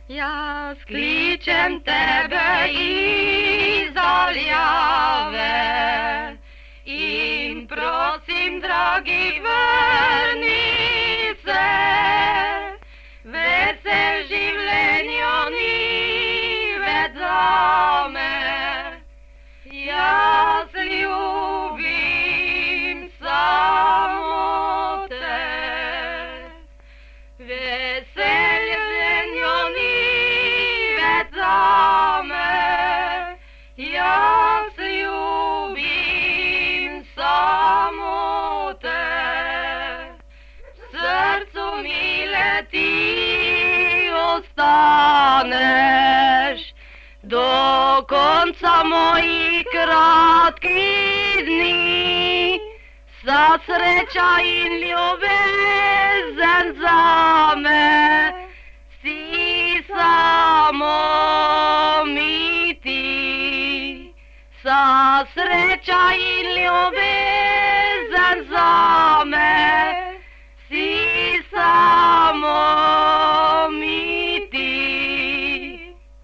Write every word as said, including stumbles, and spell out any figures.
Ja skličem tebe iz daljave in prosim, dragi, vrni se. Vesel življenja ni več zame. Jaz ljubim samo te. Vesel življenja ni več zame. Jaz ljubim samo te. V srcu mi leti ostaneš do konca mojih kratkih dni. Vsa sreča in ljubezen zame si samo mi ti. Vsa sreča in ljubezen zame